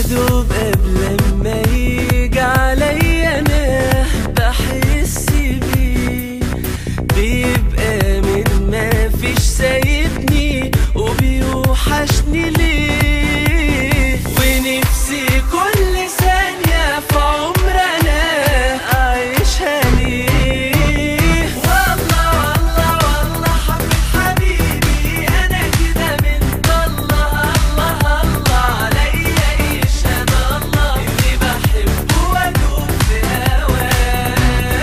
دوب قبل ما يجي عليا انا بحس بيه، بيبقى من ما فيش سايبني وبيوحشني ليه، ونفسي كل ثانية في عمرنا أعيشها ليه. والله والله والله حبيت حبيبي أنا كده من الله الله الله عليا يشهد الله إني بحبه وأدوب في هواه،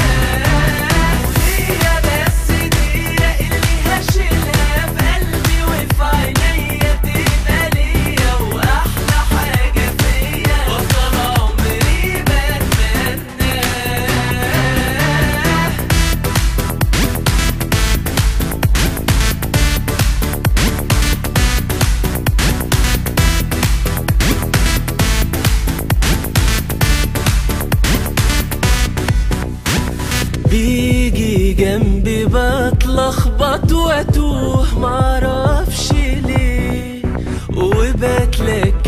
وهي بس دي اللي هشيلها في قلبي وفي عينيا تبقى ليا وأحلى حاجة فيا وطول عمري بتمناه. بيجي جنبي بتلخبط واتوه معرفش ليه، وبتلك